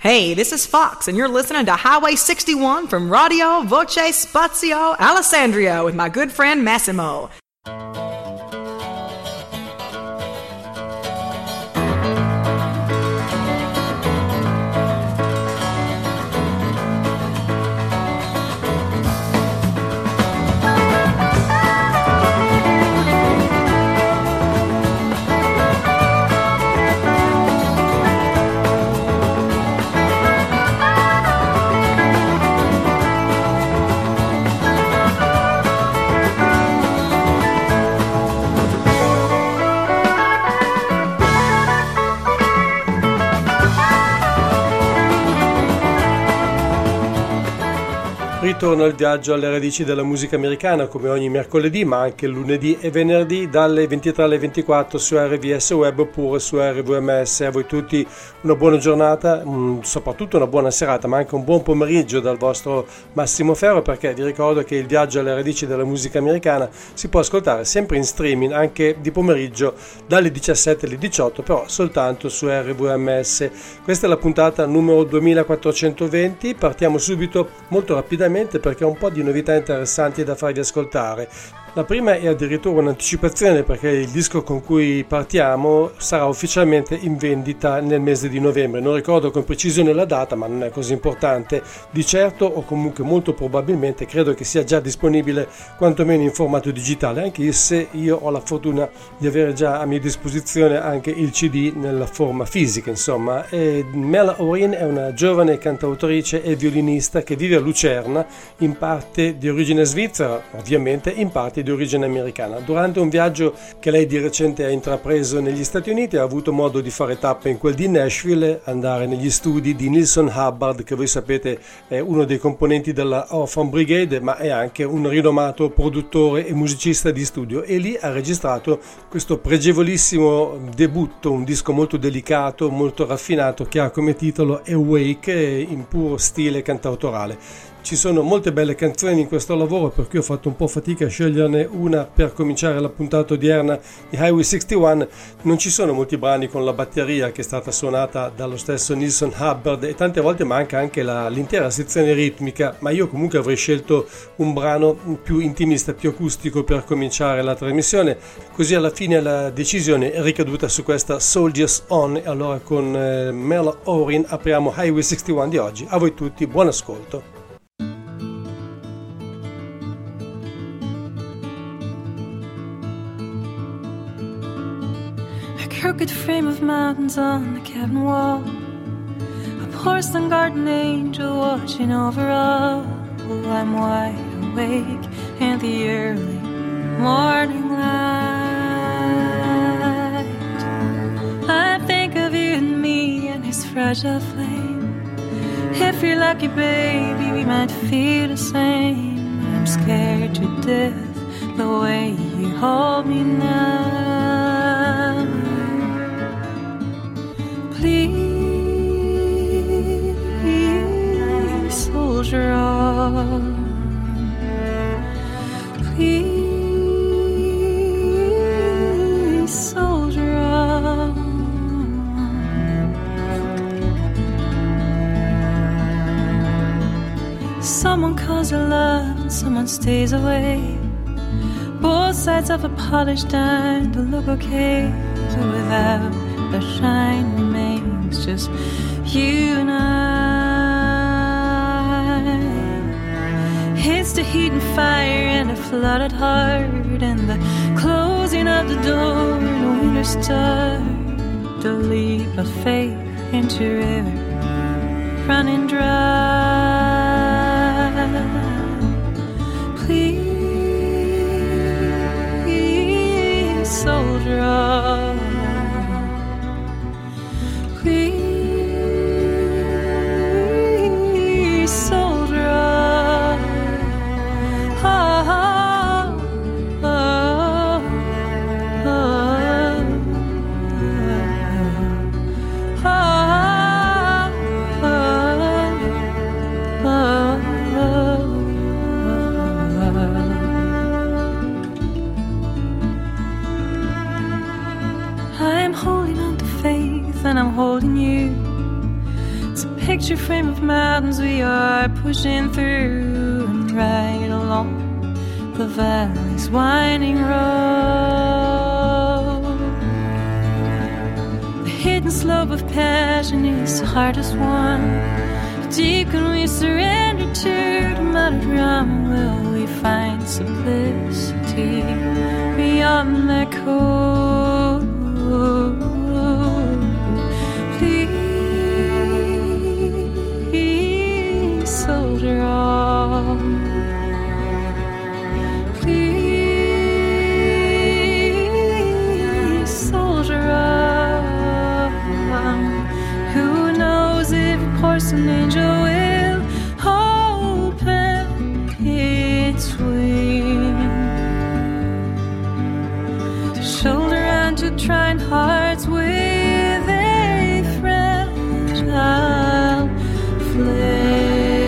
Hey, this is Fox, and you're listening to Highway 61 from Radio Voce Spazio Alessandria with my good friend Massimo. Ritorno al viaggio alle radici della musica americana come ogni mercoledì, ma anche lunedì e venerdì dalle 23 alle 24 su RVS Web oppure su RVMS. A voi tutti una buona giornata, soprattutto una buona serata, ma anche un buon pomeriggio dal vostro Massimo Ferro, perché vi ricordo che il viaggio alle radici della musica americana si può ascoltare sempre in streaming anche di pomeriggio dalle 17 alle 18, però soltanto su RVMS. Questa è la puntata numero 2420. Partiamo subito molto rapidamente perché ho un po' di novità interessanti da farvi ascoltare. La prima è addirittura un'anticipazione, perché il disco con cui partiamo sarà ufficialmente in vendita nel mese di novembre. Non ricordo con precisione la data, ma non è così importante. Di certo, o comunque molto probabilmente, credo che sia già disponibile quantomeno in formato digitale, anche se io ho la fortuna di avere già a mia disposizione anche il CD nella forma fisica, insomma. E Mel Orin è una giovane cantautrice e violinista che vive a Lucerna, in parte di origine svizzera, ovviamente in parte di origine americana. Durante un viaggio che lei di recente ha intrapreso negli Stati Uniti ha avuto modo di fare tappe in quel di Nashville, andare negli studi di Neilson Hubbard, che voi sapete è uno dei componenti della Orphan Brigade, ma è anche un rinomato produttore e musicista di studio, e lì ha registrato questo pregevolissimo debutto, un disco molto delicato, molto raffinato, che ha come titolo Awake, in puro stile cantautorale. Ci sono molte belle canzoni in questo lavoro, per cui ho fatto un po' fatica a sceglierne una per cominciare la puntata odierna di Highway 61. Non ci sono molti brani con la batteria, che è stata suonata dallo stesso Neilson Hubbard, e tante volte manca anche l'intera sezione ritmica, ma io comunque avrei scelto un brano più intimista, più acustico per cominciare la trasmissione. Così alla fine la decisione è ricaduta su questa Soldiers On, e allora con Mel Orin apriamo Highway 61 di oggi. A voi tutti, buon ascolto. Crooked frame of mountains on the cabin wall, a porcelain garden angel watching over all. I'm wide awake in the early morning light. I think of you and me and his fragile flame. If you're lucky, baby, we might feel the same. But I'm scared to death the way you hold me now. Please, soldier on. Please, soldier on. Someone calls you love and someone stays away. Both sides of a polished dime, the look okay, but without the shine remains just you and I. It's the heat and fire and a flooded heart, and the closing of the door and a winter star. The leap of faith into river running dry. Please, soldier on. Please, soldier on. Oh, oh, oh, oh, oh. picture frame of mountains we are pushing through, and right along the valley's winding road. The hidden slope of passion is the hardest one. How deep can we surrender to the melodrama? Will we find simplicity beyond that code? Please, soldier on. Please, soldier on. Who knows if a porcelain angel will open its wings to shoulder on to trying hearts with a fragile flame.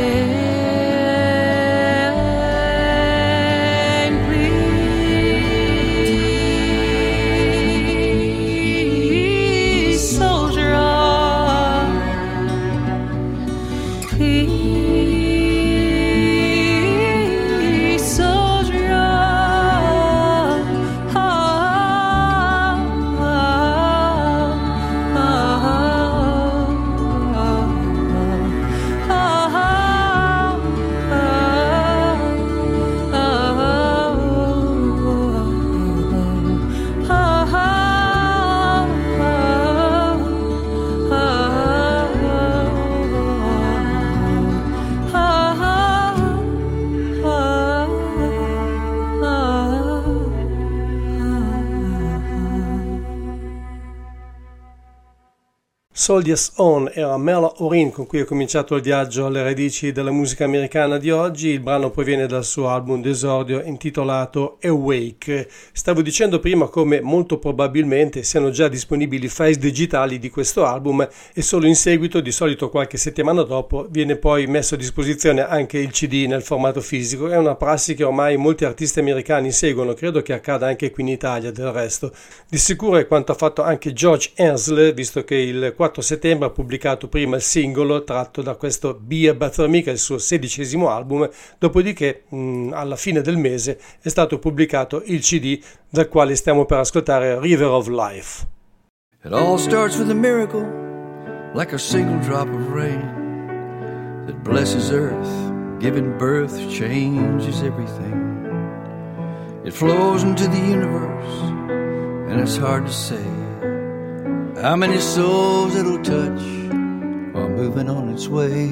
Please, soldier on. Please, soldier on. Soldiers On era Merle Orin, con cui è cominciato il viaggio alle radici della musica americana di oggi. Il brano proviene dal suo album d'esordio intitolato Awake. Stavo dicendo prima come molto probabilmente siano già disponibili files digitali di questo album e solo in seguito, di solito qualche settimana dopo, viene poi messo a disposizione anche il CD nel formato fisico. È una prassi che ormai molti artisti americani seguono, credo che accada anche qui in Italia del resto. Di sicuro è quanto ha fatto anche George Hensley, visto che il 4 settembre ha pubblicato prima il singolo tratto da questo Be a Better Me, che è il suo 16° album, dopodiché alla fine del mese è stato pubblicato il CD dal quale stiamo per ascoltare River of Life. It all starts with a miracle, like a single drop of rain that blesses earth, giving birth changes everything. It flows into the universe, and it's hard to say how many souls it'll touch while moving on its way.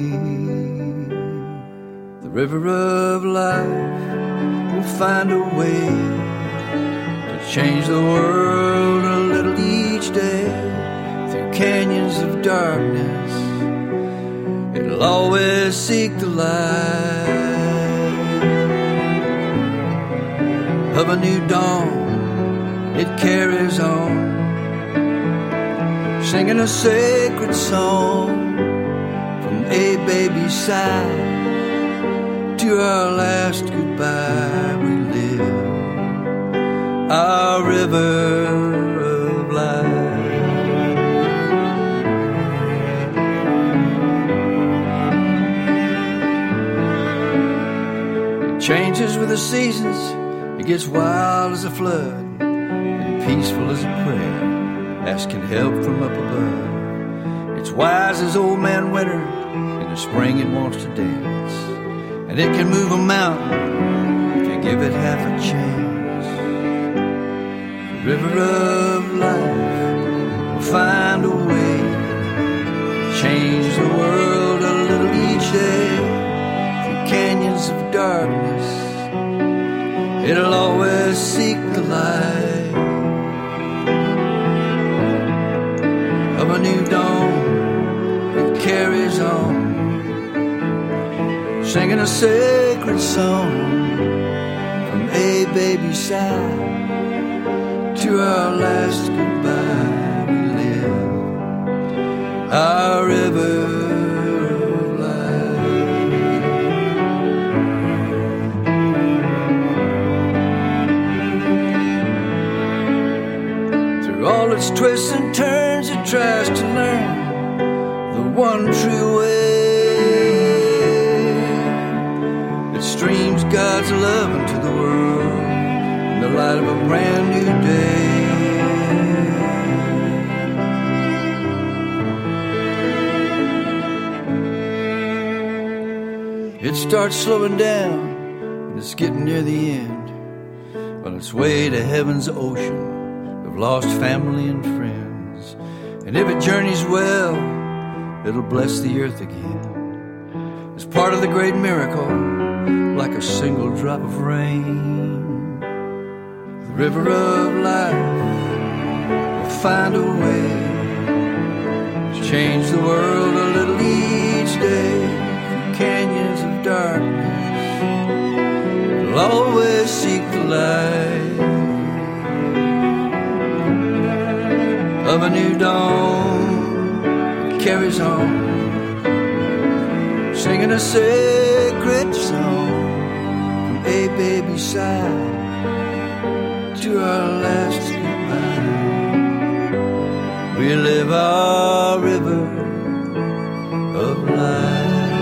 The river of life will find a way to change the world a little each day. Through canyons of darkness, it'll always seek the light of a new dawn. It carries on, singing a sacred song from a baby's side to our last goodbye. We live our river of life. It changes with the seasons, it gets wild as a flood and peaceful as a prayer, asking help from up above. It's wise as old man winter, in the spring it wants to dance, and it can move a mountain if you give it half a chance. The river of life will find a way to change the world a little each day. Through canyons of darkness, it'll always seek the light of a new dawn. It carries on, singing a sacred song from a baby's side to our last goodbye. We live our river of life. Through all its twists and turns, it tries to learn the one true way light of a brand new day. It starts slowing down and it's getting near the end, on its way to heaven's ocean of lost family and friends. And if it journeys well, it'll bless the earth again. It's part of the great miracle, like a single drop of rain. The river of life will find a way to change the world a little each day. Through canyons of darkness, it'll always seek the light of a new dawn. It carries on, singing a sacred song from a baby's side to our last goodbye. We live our river of life.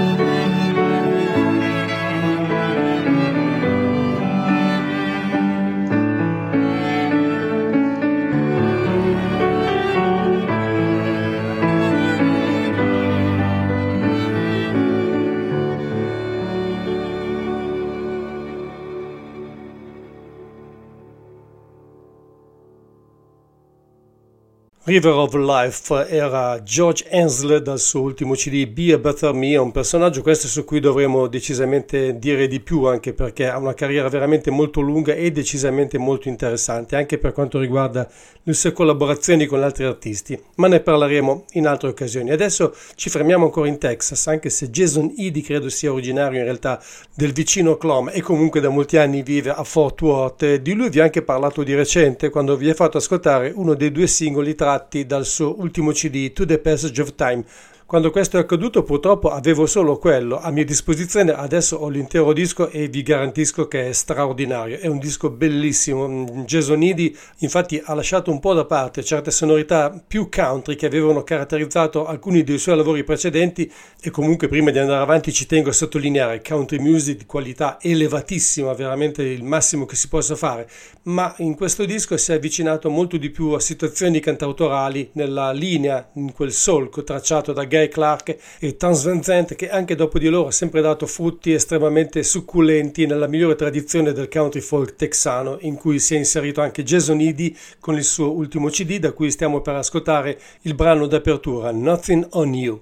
River of Life era George Ansel dal suo ultimo CD Be a Better Me, un personaggio questo su cui dovremo decisamente dire di più, anche perché ha una carriera veramente molto lunga e decisamente molto interessante anche per quanto riguarda le sue collaborazioni con altri artisti, ma ne parleremo in altre occasioni. Adesso ci fermiamo ancora in Texas, anche se Jason Eady credo sia originario in realtà del vicino Oklahoma e comunque da molti anni vive a Fort Worth. Di lui vi ho anche parlato di recente quando vi ho fatto ascoltare uno dei due singoli tratti dal suo ultimo CD To the Passage of Time. Quando questo è accaduto purtroppo avevo solo quello a mia disposizione, adesso ho l'intero disco e vi garantisco che è straordinario, è un disco bellissimo. Jason Eady infatti ha lasciato un po' da parte certe sonorità più country che avevano caratterizzato alcuni dei suoi lavori precedenti, e comunque prima di andare avanti ci tengo a sottolineare country music di qualità elevatissima, veramente il massimo che si possa fare, ma in questo disco si è avvicinato molto di più a situazioni cantautorali nella linea, in quel solco tracciato da Guy Clark e Townes Van Zandt, che anche dopo di loro ha sempre dato frutti estremamente succulenti nella migliore tradizione del country folk texano, in cui si è inserito anche Jason Eady con il suo ultimo CD, da cui stiamo per ascoltare il brano d'apertura Nothing on You.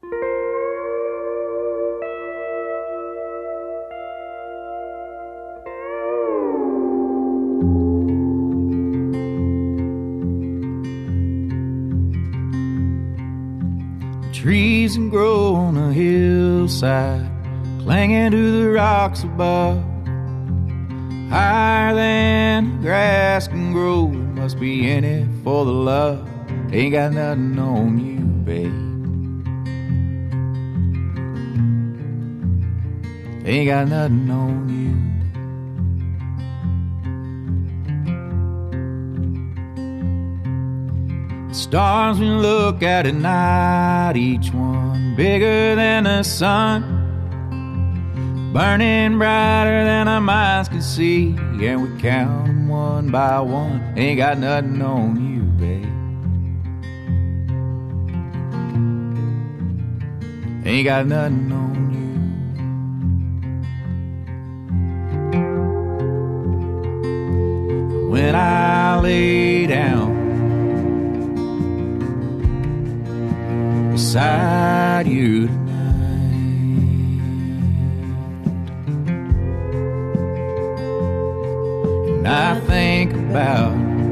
Trees and grow on a hillside, clinging to the rocks above. Higher than grass can grow, must be in it for the love. Ain't got nothing on you, babe. Ain't got nothing on you. Stars we look at night, each one bigger than the sun, burning brighter than our minds can see, and we count them one by one. Ain't got nothing on you, babe. Ain't got nothing on you. When I lay down beside you tonight, and I think about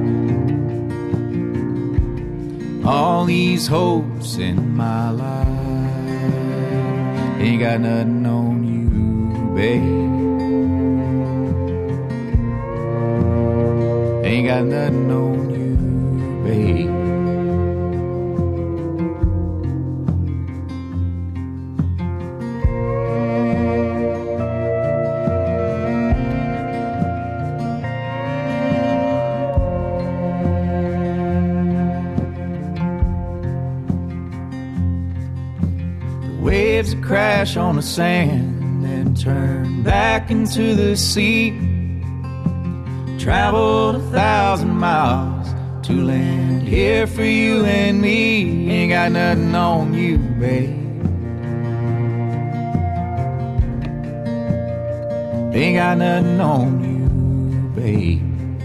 all these hopes in my life. Ain't got nothing on you, babe. Ain't got nothing on you, babe. Waves that crash on the sand and turn back into the sea. traveled 1,000 miles to land here for you and me. Ain't got nothing on you, babe. Ain't got nothing on you, babe.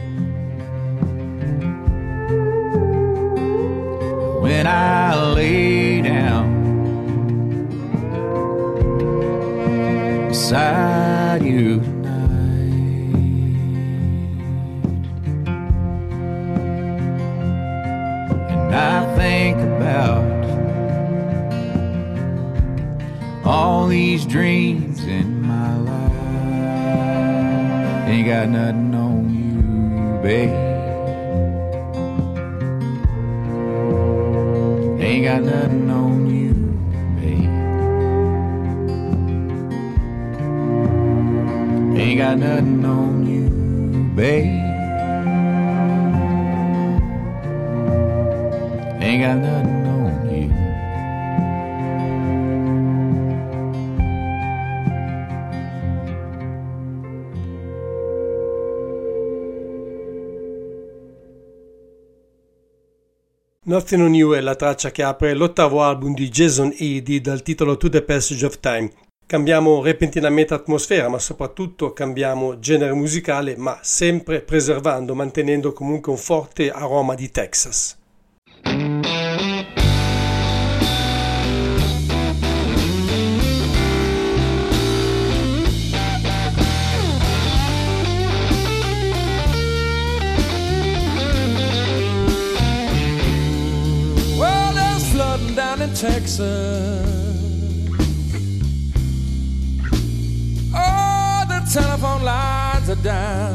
When I lay down beside you tonight, and I think about all these dreams in my life. Ain't got nothing on you, babe. Ain't got nothing on you, babe. Ain't got nothing on you, babe. Ain't got nothing on you. Nothing on You è la traccia che apre l'ottavo album di Jason Eady dal titolo To the Passage of Time. Cambiamo repentinamente atmosfera, ma soprattutto cambiamo genere musicale, ma sempre preservando, mantenendo comunque un forte aroma di Texas. Down in Texas, oh, the telephone lines are down.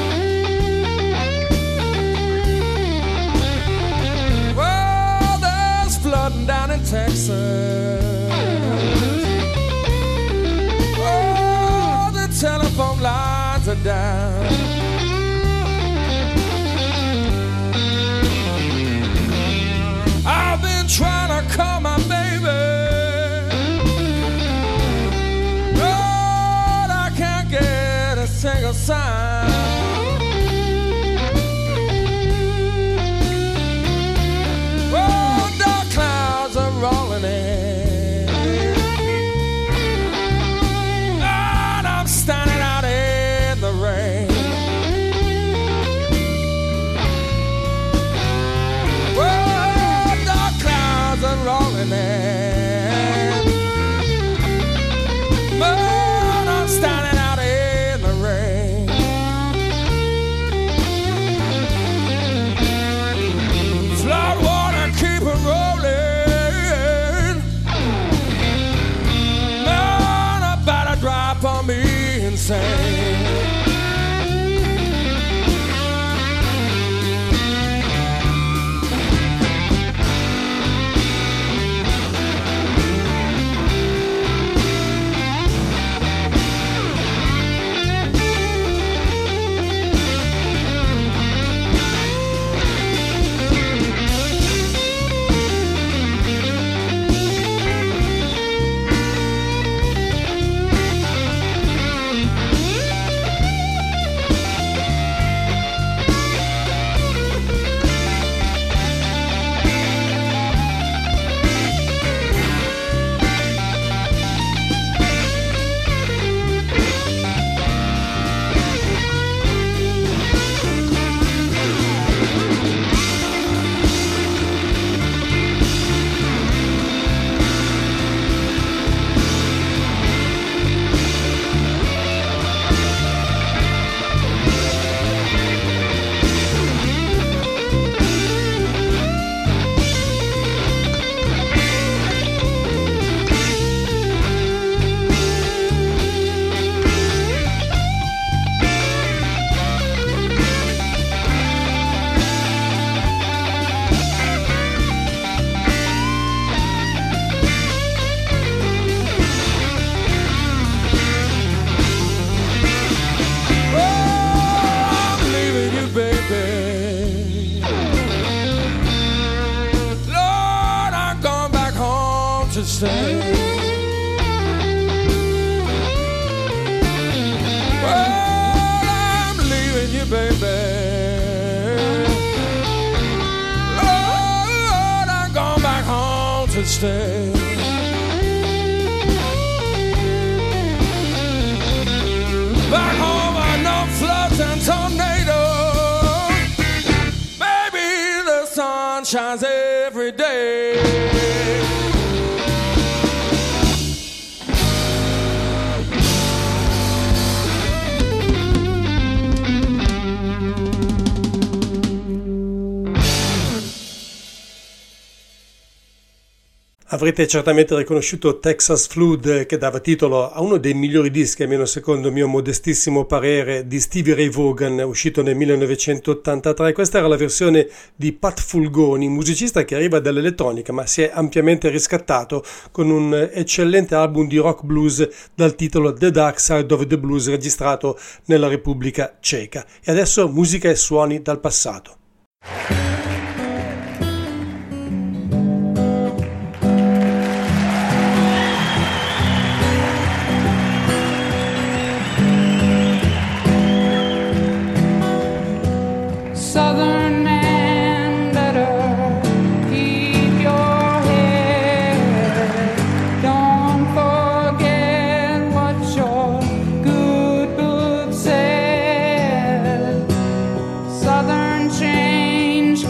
Well, there's flooding down in Texas. Oh, the telephone lines are down. I've been trying to call my baby, but I can't get a single sign. Oh, dark clouds are rolling in, and I'm standing out in the rain. Rolling in, but I'm standing out in the rain. Flood water keep it rolling, man, about to drop on me insane. to say. Well, I'm leaving you, baby. Lord, I'm gone back home to stay. Back home I know floods and tornadoes. Baby, the sun shines every day. Avrete certamente riconosciuto Texas Flood, che dava titolo a uno dei migliori dischi, almeno secondo il mio modestissimo parere, di Stevie Ray Vaughan, uscito nel 1983. Questa era la versione di Pat Fulgoni, musicista che arriva dall'elettronica ma si è ampiamente riscattato con un eccellente album di rock blues dal titolo The Dark Side of the Blues, registrato nella Repubblica Ceca. E adesso musica e suoni dal passato. Southern man, better keep your head. Don't forget what your good book said. Southern change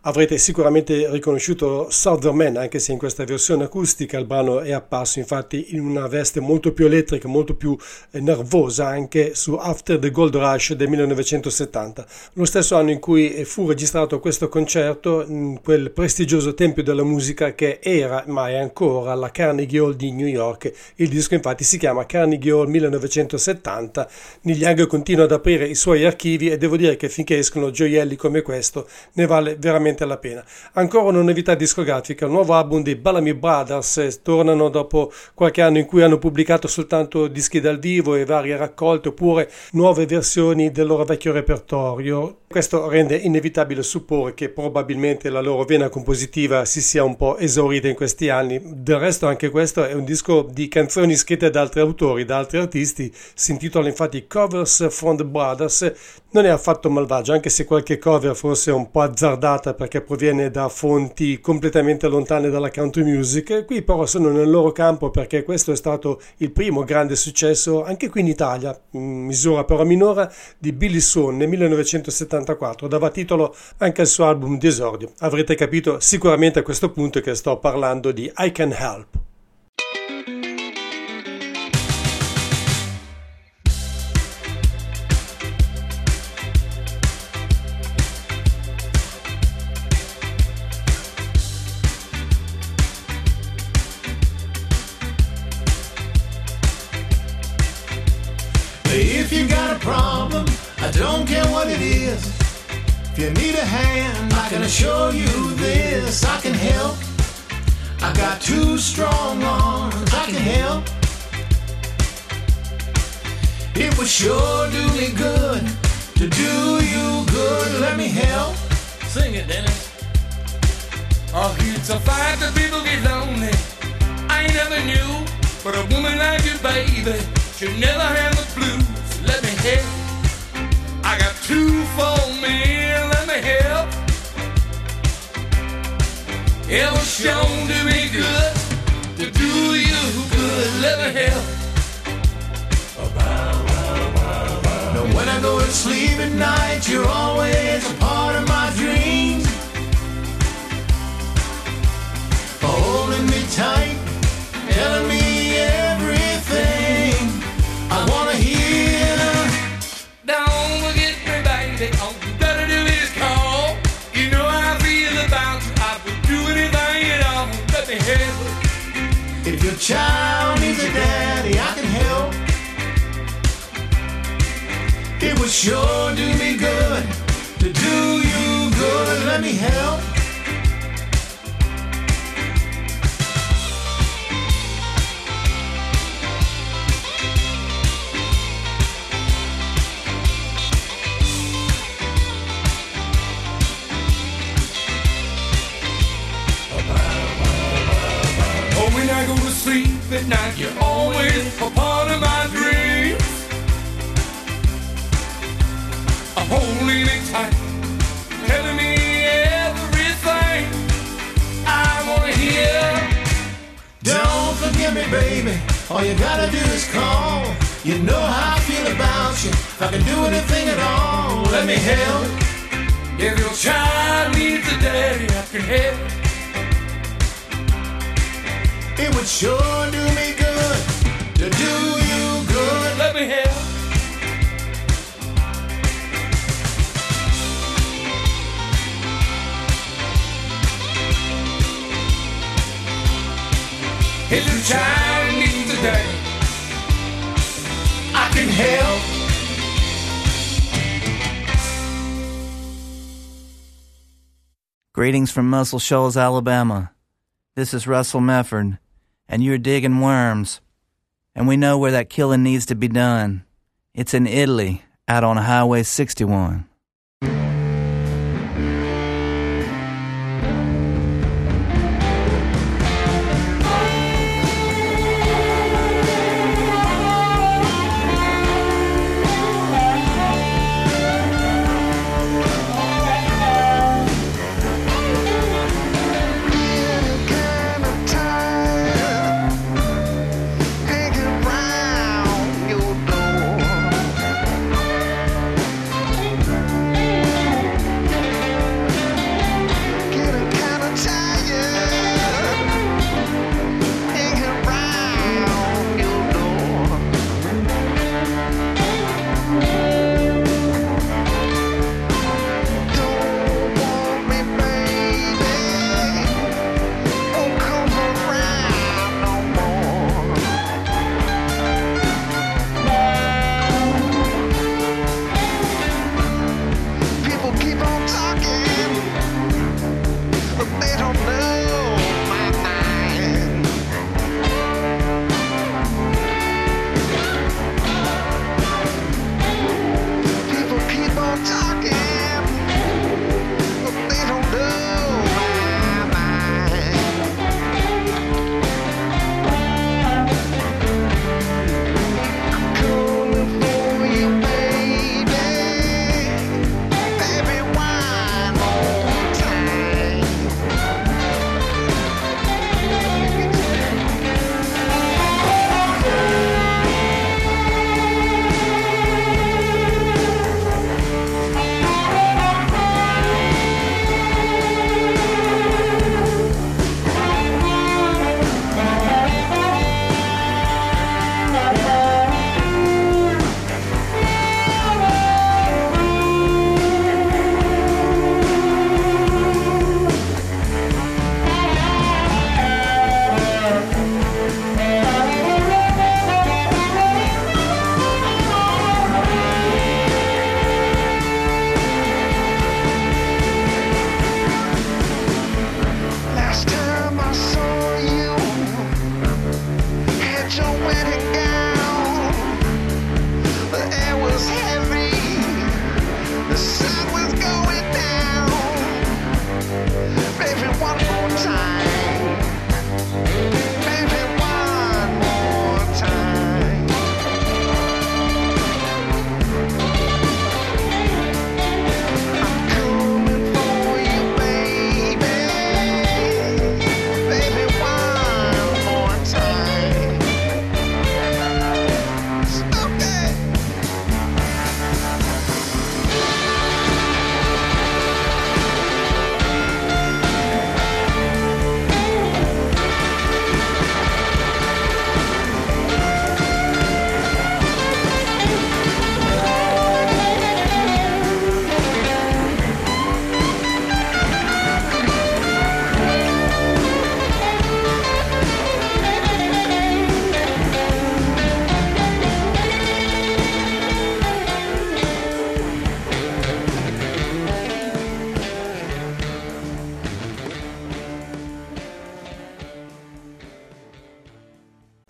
Avrete sicuramente riconosciuto Southern Man, anche se in questa versione acustica il brano è apparso infatti in una veste molto più elettrica, molto più nervosa anche su After the Gold Rush del 1970, lo stesso anno in cui fu registrato questo concerto in quel prestigioso tempio della musica che era, ma è ancora, la Carnegie Hall di New York. Il disco infatti si chiama Carnegie Hall 1970. Neil Young continua ad aprire i suoi archivi e devo dire che finché escono gioielli come questo ne vale veramente la pena. Ancora una novità discografica, il nuovo album dei Bellamy Brothers. Tornano dopo qualche anno in cui hanno pubblicato soltanto dischi dal vivo e varie raccolte oppure nuove versioni del loro vecchio repertorio. Questo rende inevitabile supporre che probabilmente la loro vena compositiva si sia un po' esaurita in questi anni. Del resto anche questo è un disco di canzoni scritte da altri autori, da altri artisti, si intitola infatti Covers from the Brothers. Non è affatto malvagio, anche se qualche cover forse è un po' azzardata perché proviene da fonti completamente lontane dalla country music. Qui però sono nel loro campo perché questo è stato il primo grande successo anche qui in Italia, in misura però minore, di Billy Swan nel 1974, dava titolo anche al suo album di esordio. Avrete capito sicuramente a questo punto che sto parlando di I Can Help. If you got a problem, I don't care what it is. If you need a hand, I can assure you this. I can help. I got two strong arms. I can help. It would sure do me good to do you good. Let me help. Sing it, Dennis. Oh, it's a fact that people get lonely. I never knew, but a woman like you, baby, should never have the blues. Let me help. I got two for me. Let me help. It was shown to be good to do you good. Let me help. Now when I go to sleep at night, you're always a part of my dreams. Holding me tight, telling me everything I wanna hear. Don't forget me, baby. All you gotta do is call. You know how I feel about you. I would do anything at all. Let me help. If your child needs a daddy, I can help. It would sure do me good to do you good. Let me help. When I go to sleep at night, you're always a part of my dreams. Holding me tight, telling me everything I wanna hear. Don't forget me, baby. All you gotta do is call. You know how I feel about you. If I can do anything at all, let me help. If your child needs a daddy, I can help. It would sure do me good to do you good. Let me help. If your child needs a daddy, I can help. Greetings from Muscle Shoals, Alabama. This is Russell Mefford, and you're digging worms. And we know where that killing needs to be done. It's in Italy, out on Highway 61.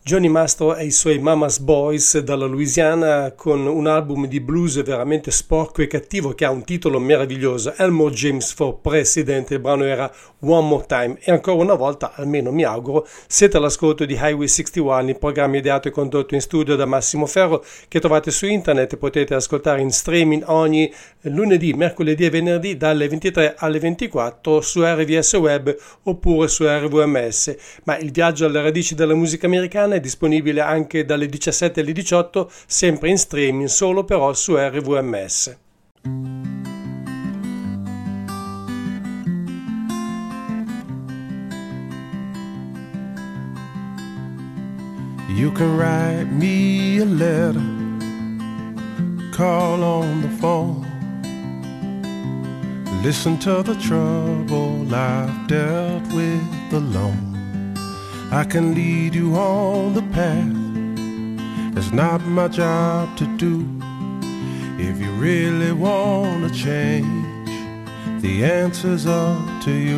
Johnny Mastro e i suoi Mama's Boys dalla Louisiana con un album di blues veramente sporco e cattivo che ha un titolo meraviglioso, Elmore James for President. Il brano era One More Time e ancora una volta, almeno mi auguro, siete all'ascolto di Highway 61, il programma ideato e condotto in studio da Massimo Ferro che trovate su internet e potete ascoltare in streaming ogni lunedì, mercoledì e venerdì dalle 23 alle 24 su RVS Web oppure su RVMS, ma il viaggio alle radici della musica americana è disponibile anche dalle 17 alle 18, sempre in streaming, solo però su RVMS. You can write me a letter, call on the phone, listen to the trouble I've dealt with alone. I can lead you on the path. It's not my job to do. If you really want to change, the answer's up to you.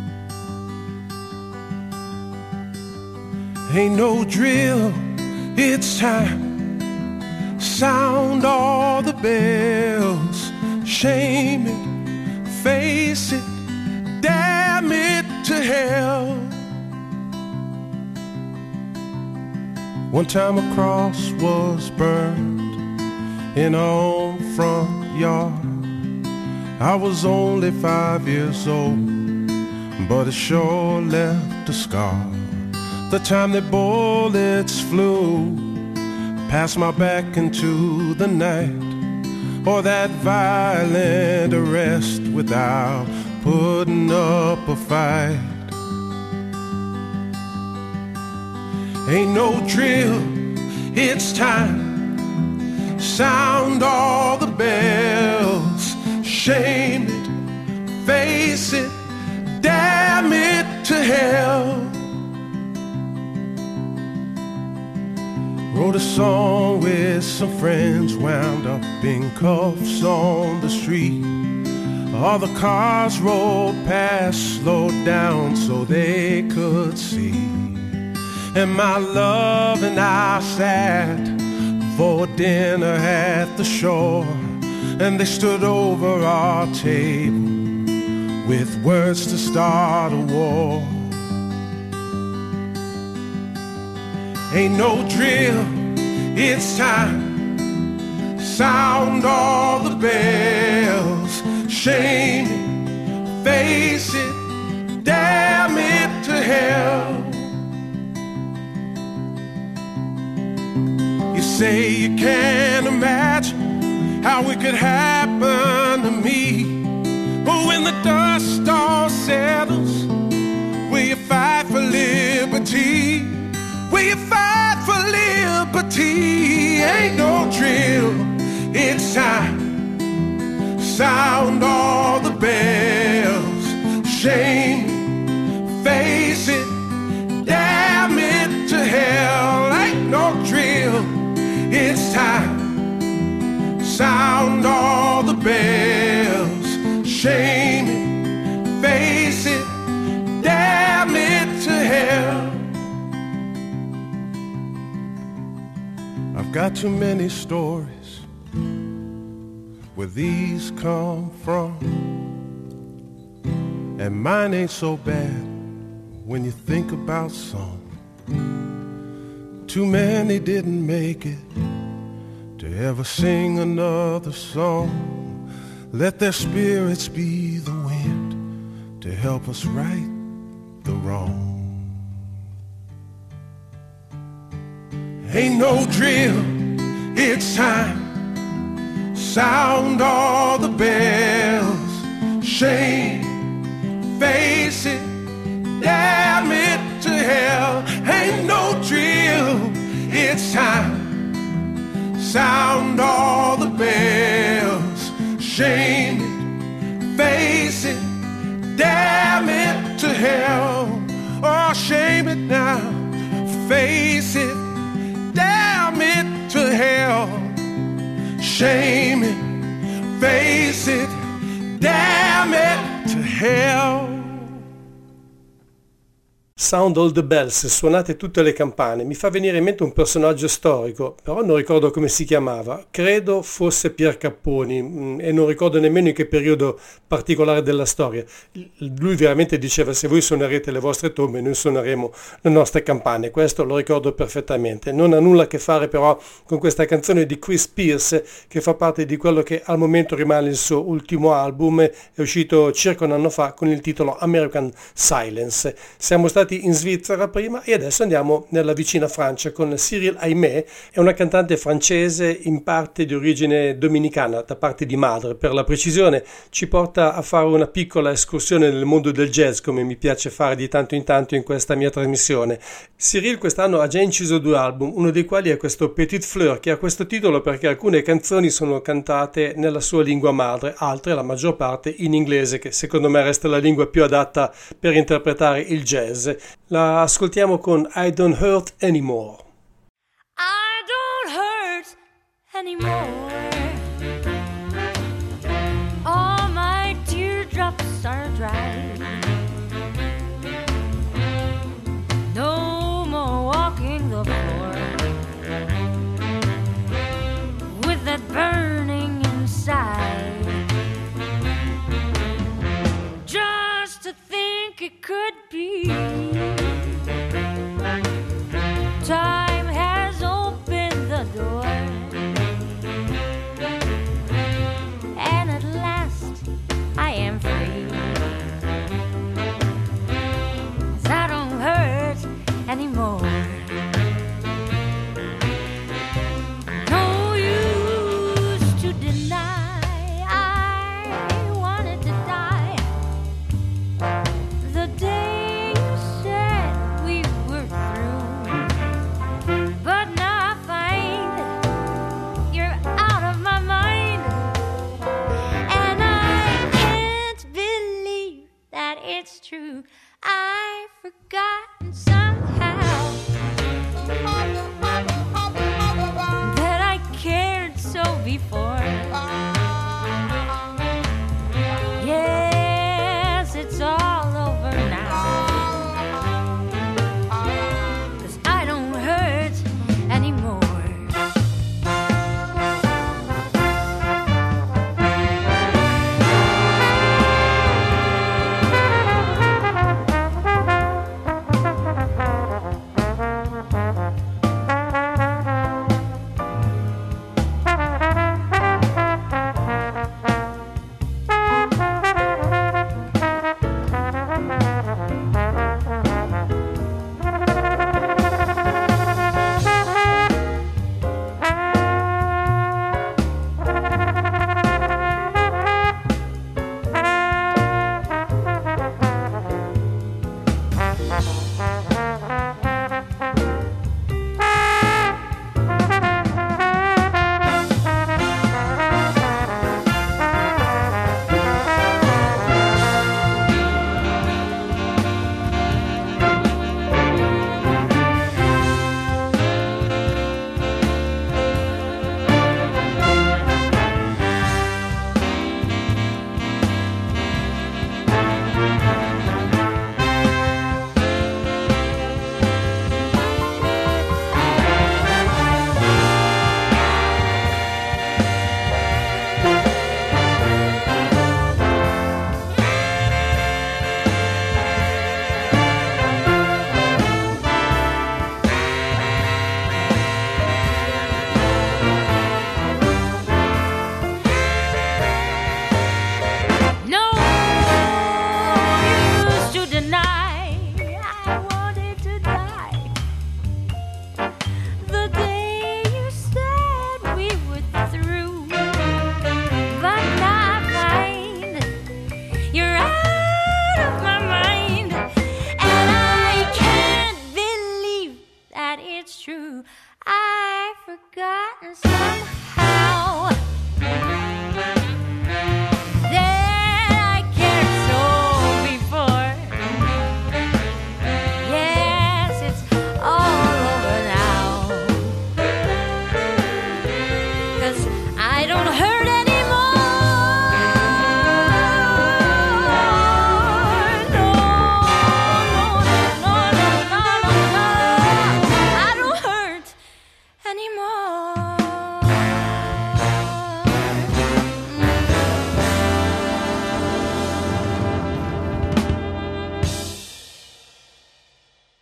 Ain't no drill, it's time. Sound all the bells. Shame it, face it, damn it to hell. One time a cross was burned in our own front yard. I was only 5 years old, but it sure left a scar. The time the bullets flew past my back into the night, or that violent arrest without putting up a fight. Ain't no drill, it's time. Sound all the bells. Shame it, face it, damn it to hell. Wrote a song with some friends, wound up in cuffs on the street. All the cars rolled past, slowed down so they could see. And my love and I sat for dinner at the shore, and they stood over our table with words to start a war. Ain't no drill, it's time. Sound all the bells. Shame it, face it, damn it to hell. You say you can't imagine how it could happen to me, but when the dust all settles, will you fight for liberty? Will you fight for liberty? Ain't no drill, it's time. Sound all the bells. Shame it, face it, damn it to hell. Ain't no drill, it's time. Sound all the bells. Shame it, face it, damn it to hell. I've got too many stories where these come from, and mine ain't so bad when you think about some. Too many didn't make it to ever sing another song. Let their spirits be the wind to help us right the wrong. Ain't no drill, it's time. Sound all the bells. Shame, face it, damn it to hell. Ain't no drill, it's time. Sound all the bells. Shame it, face it, damn it to hell. Oh, shame it now, face it, damn it to hell. Shame it, face it, damn it to hell. Sound all the bells, suonate tutte le campane, mi fa venire in mente un personaggio storico, però non ricordo come si chiamava, credo fosse Pier Capponi e non ricordo nemmeno in che periodo particolare della storia. Lui veramente diceva: se voi suonerete le vostre tombe, noi suoneremo le nostre campane. Questo lo ricordo perfettamente. Non ha nulla a che fare però con questa canzone di Chris Pierce, che fa parte di quello che al momento rimane il suo ultimo album, è uscito circa un anno fa con il titolo American Silence. Siamo stati in Svizzera prima e adesso andiamo nella vicina Francia con Cyril Aimé. È una cantante francese in parte di origine dominicana, da parte di madre per la precisione. Ci porta a fare una piccola escursione nel mondo del jazz, come mi piace fare di tanto in tanto in questa mia trasmissione. Cyril quest'anno ha già inciso 2 album, uno dei quali è questo Petite Fleur, che ha questo titolo perché alcune canzoni sono cantate nella sua lingua madre, altre, la maggior parte, in inglese, che secondo me resta la lingua più adatta per interpretare il jazz. La ascoltiamo con I Don't Hurt Anymore. I don't hurt anymore. All my teardrops are dry. No more walking the floor with that burning inside. Just to think it could be. Time has opened the door.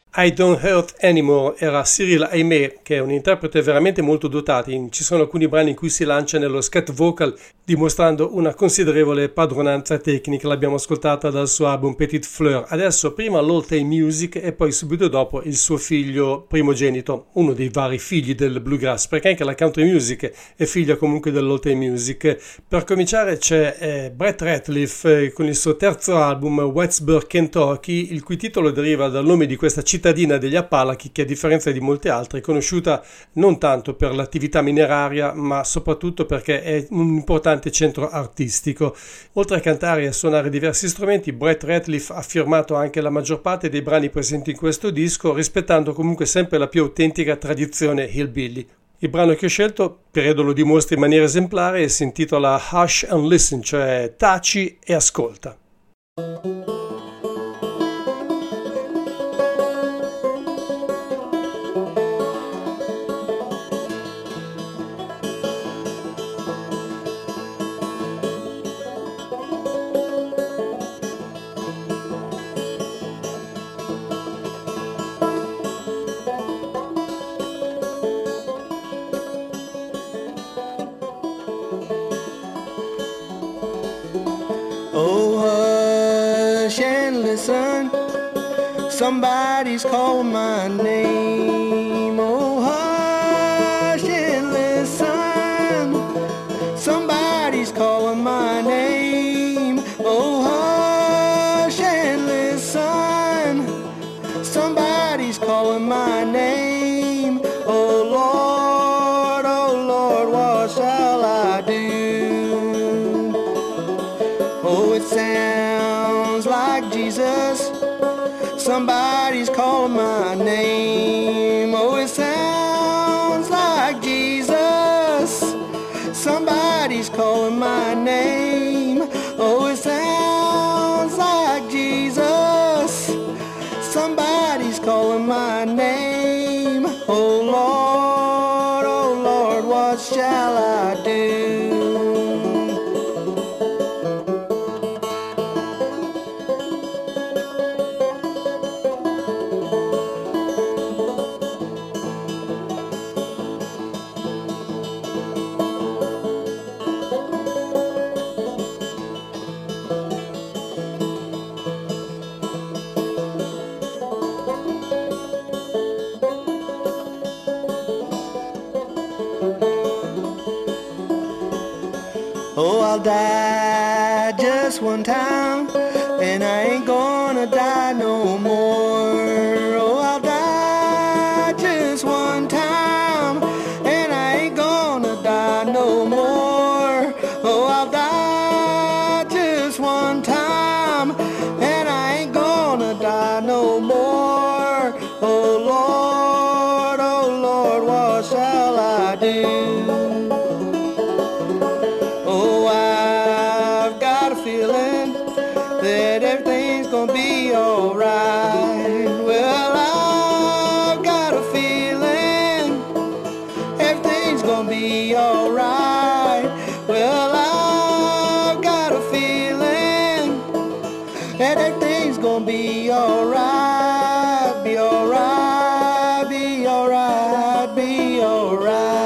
I Don't Hurt Anymore era Cyril Aimé, che è un interprete veramente molto dotato. Ci sono alcuni brani in cui si lancia nello scat vocal, dimostrando una considerevole padronanza tecnica. L'abbiamo ascoltata dal suo album Petite Fleur. Adesso prima l'Old Time Music e poi subito dopo il suo figlio primogenito, uno dei vari figli del bluegrass, perché anche la country music è figlia comunque dell'Old Time Music. Per cominciare c'è Brett Ratliff con il suo terzo album Whitesburg, Kentucky, il cui titolo deriva dal nome di questa cittadina degli Appalachi che, a differenza di molte altre, è conosciuta non tanto per l'attività mineraria ma soprattutto perché è un importante centro artistico. Oltre a cantare e a suonare diversi strumenti, Brett Ratliff ha firmato anche la maggior parte dei brani presenti in questo disco, rispettando comunque sempre la più autentica tradizione hillbilly. Il brano che ho scelto credo lo dimostri in maniera esemplare e si intitola Hush and Listen, cioè taci e ascolta. Somebody's calling my name. Oh, hush and listen. Somebody's calling my name. Oh, hush and listen. Somebody's calling my name. Oh, Lord, what shall I do? Oh, it sounds like Jesus. Somebody's calling my name. Oh, it sounds like Jesus. Somebody's calling my name. Oh, it sounds like Jesus. Somebody's calling my name. Oh, Lord, what shall I do? I'll die just one time, and I ain't gonna die no more. Oh, I'll die just one time, and I ain't gonna die no more. Oh, I'll die just one time, and I ain't gonna die no more. Oh, Lord, what shall I do? Be alright. Well, I've got a feeling everything's gonna be alright. Well, I've got a feeling that everything's gonna be alright. Be alright, be alright, be alright.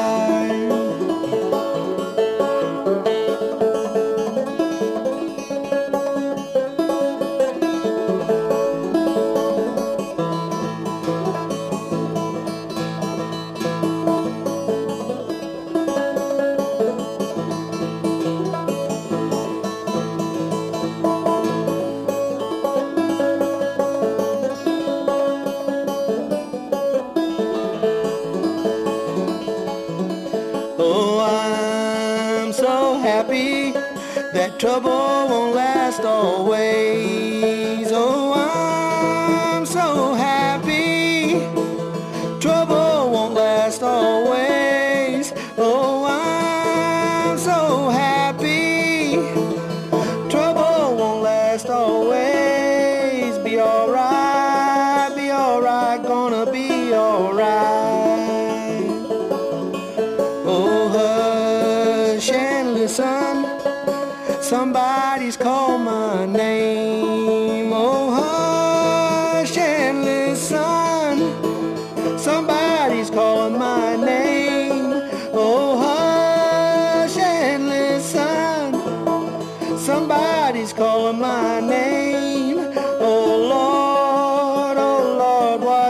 Trouble won't last always. Oh, I'm so happy. Trouble won't last always. Oh, I'm so happy. Trouble won't last always. Be alright, gonna be alright. Oh, hush and listen. Somebody's called my name. Oh, hush and listen.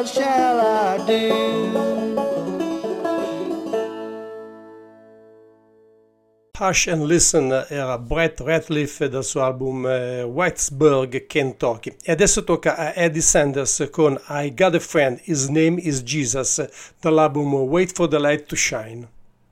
what shall I do? Hush and Listen era Brett Ratliff dal suo album Whitesburg, Kentucky. E adesso tocca a Eddie Sanders con I Got a Friend, His Name is Jesus, dall'album Wait for the Light to Shine.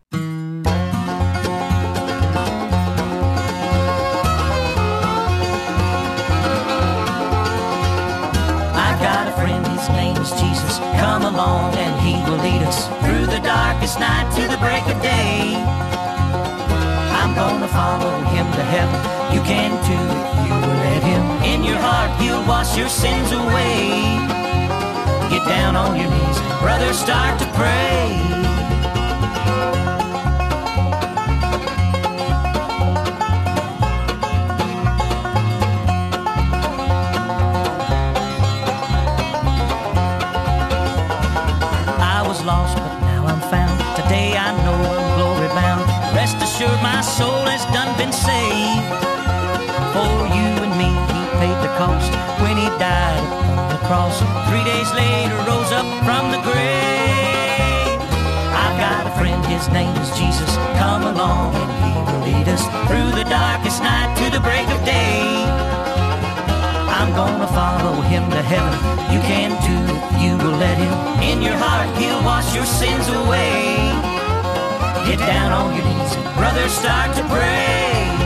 I've got a friend, his name is Jesus. Come along and he will lead us through the darkest night to the break of day. I'm gonna follow him to heaven. You can too if you will let him. In your heart he'll wash your sins away. Get down on your knees, brother, start to pray. I was lost but now I'm found. Today I know I'm glory bound. Rest assured my soul has done been saved. For you and me he paid the cost when he died upon the cross. 3 days later rose up from the grave. I've got a friend, his name is Jesus. Come along and he will lead us through the darkest night to the break of day. I'm gonna follow him to heaven. You can too if you will let him. In your heart he'll wash your sins away. Get down on your knees, brother, start to pray.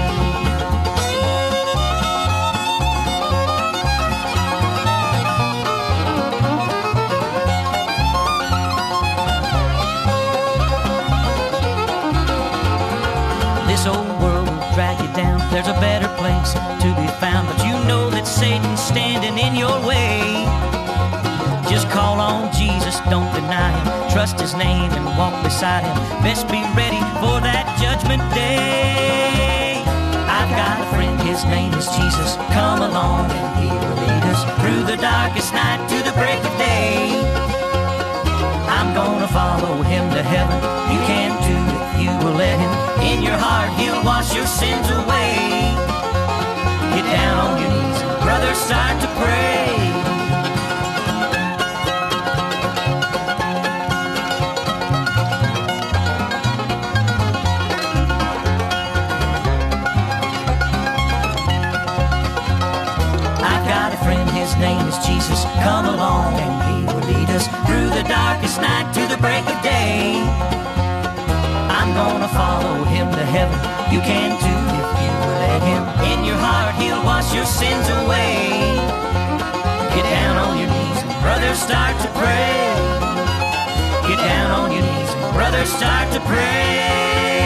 This old world will drag you down. There's a better place to be found, but you know that Satan's standing in your way. Just call on Jesus, don't deny him. Trust his name and walk beside him. Best be ready for that judgment day. I've got a friend, his name is Jesus. Come along and he will lead us through the darkest night to the break of day. I'm gonna follow him to heaven. You can too if you will let him. In your heart he'll wash your sins away. Get down on your knees, brother, start to pray. His name is Jesus. Come along and he will lead us through the darkest night to the break of day. I'm gonna follow him to heaven. You can too if you will let him. In your heart he'll wash your sins away. Get down on your knees, brother, start to pray. Get down on your knees, brother, start to pray.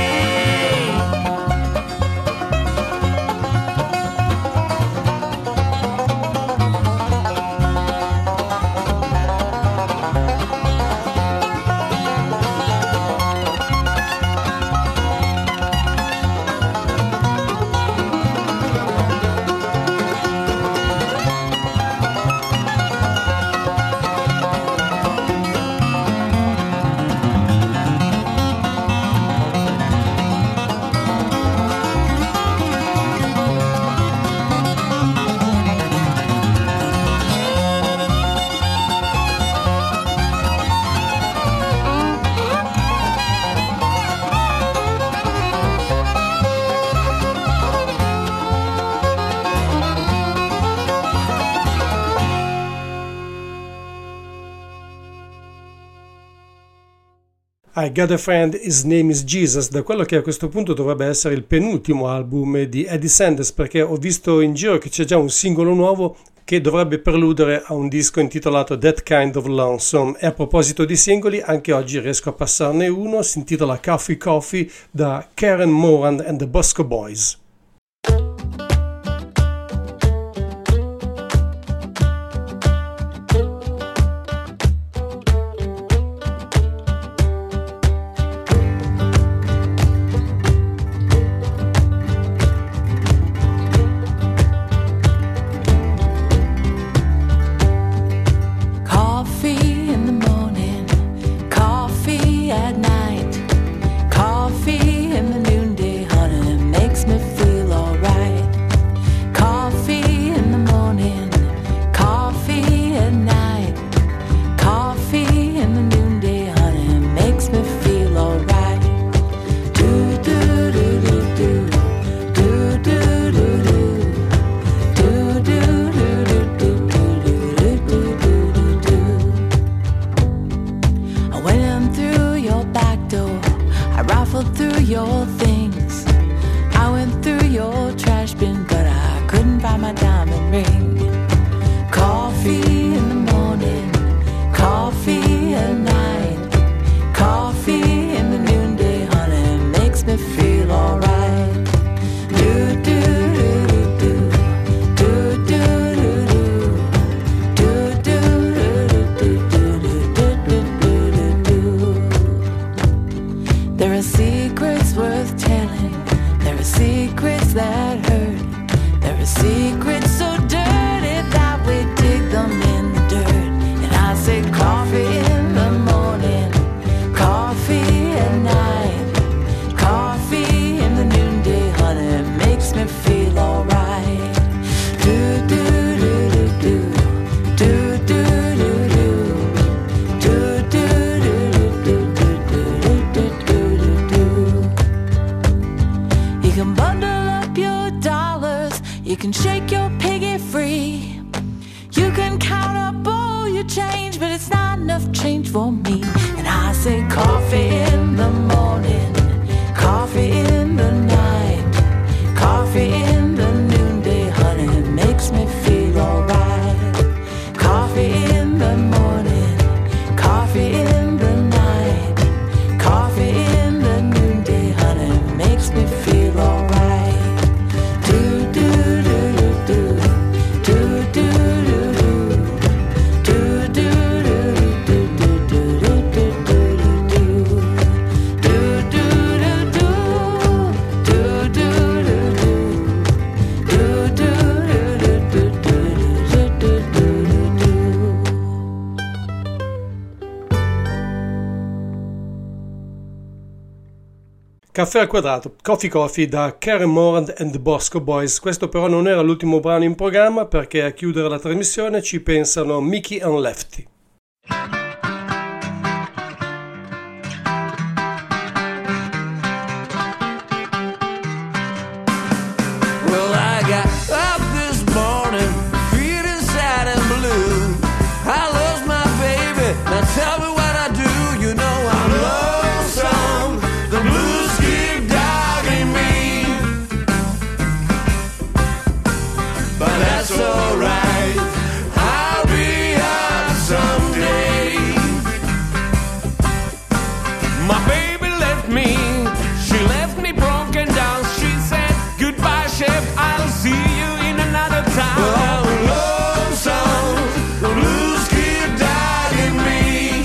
I Got a Friend, His Name is Jesus, da quello che a questo punto dovrebbe essere il penultimo album di Eddie Sanders, perché ho visto in giro che c'è già un singolo nuovo che dovrebbe preludere a un disco intitolato That Kind of Lonesome. E a proposito di singoli, anche oggi riesco a passarne uno, si intitola Coffee Coffee, da Karen Moran and the Bosco Boys. At night, coffee in the noonday, honey, makes me feel your things. I went through your trash bin, but I couldn't find my diamond ring. Coffee in the morning, coffee at night, coffee in the noonday, honey, makes me feel alright. Do do do do do do do do do do do. There are secrets worth telling. There are secrets that hurt. There are secrets so dirty that we dig them in the dirt. And I say coffee in the morning, coffee at night, coffee in the noonday, honey, makes me feel alright. Do do do do do do do do do do. You can bundle up your dollars, you can shake your piggy free. You can count up all your change, but it's not enough change for me. And I say coffee in the morning, coffee in the night, coffee in the noonday, honey, it makes me feel alright. Coffee in the morning, coffee in the night, coffee in the noonday, honey, it makes me feel alright. Do do do do do do do. Caffè al quadrato, Coffee da Karen Moran and the Bosco Boys. Questo però non era l'ultimo brano in programma, perché a chiudere la trasmissione ci pensano Mickey and Lefty. Well, I got up this morning feeling sad and blue. I lost my baby, now tell me what I do. You know I'm lonesome, the blues keep dogging me, but that's alright, I'll be up someday. My baby left me, she left me broken down. She said, goodbye, chef, I'll see you in another town. Well, I'm lonesome, the blues keep dogging me,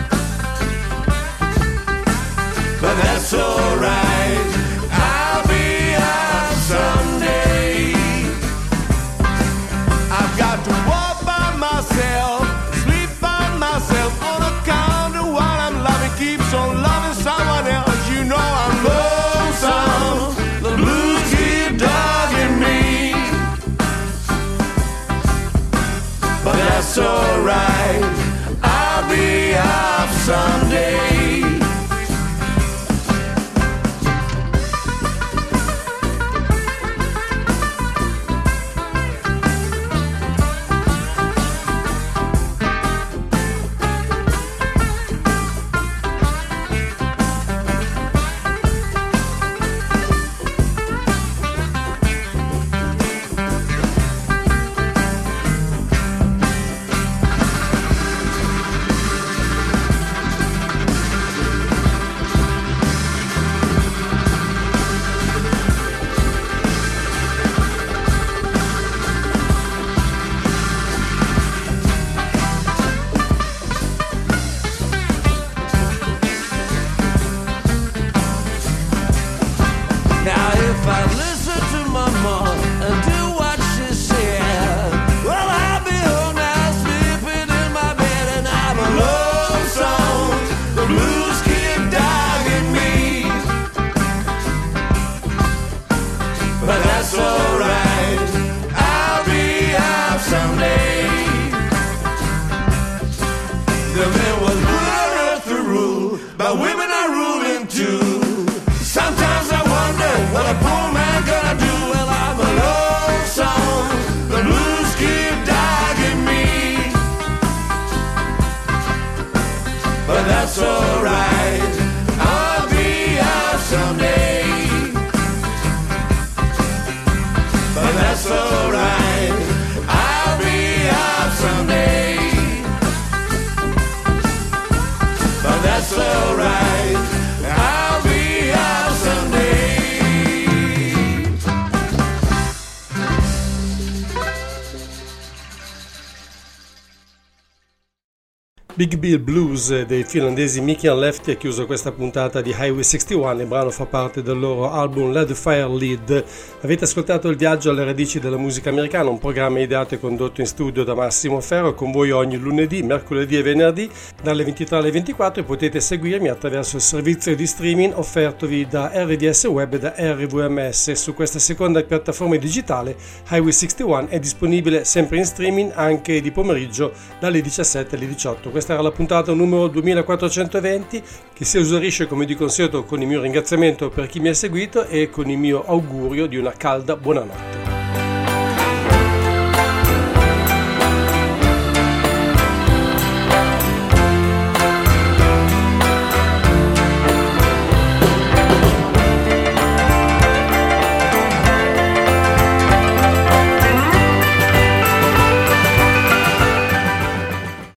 but that's alright, I'll be up someday. I've got to walk by myself, sleep by myself, on account of what I'm loving keeps on loving someone else. You know I'm lonesome, the blues keep dogging me, but that's alright, I'll be up someday. Now if I listen to my mom and do what she said, well, I'll be home now sleeping in my bed, and I'm lonesome, the blues keep dogging me, but that's alright, I'll be out someday. The men was good enough to rule, but women are ruling too. Sometimes I wonder what a poor man gonna do. Well, I'm lonesome, the blues keep dogging me, but that's alright, I'll be out someday. Big Bill Blues dei finlandesi Mickey and Lefty ha chiuso questa puntata di Highway 61. Il brano fa parte del loro album Let the Fire Lead. Avete ascoltato Il viaggio alle radici della musica americana, un programma ideato e condotto in studio da Massimo Ferro, con voi ogni lunedì, mercoledì e venerdì dalle 23 alle 24, e potete seguirmi attraverso il servizio di streaming offertovi da RVS Web e da RVMS. Su questa seconda piattaforma digitale Highway 61 è disponibile sempre in streaming anche di pomeriggio dalle 17 alle 18. Questa era la puntata numero 2420, che si esaurisce come di consueto con il mio ringraziamento per chi mi ha seguito e con il mio augurio di una calda buonanotte.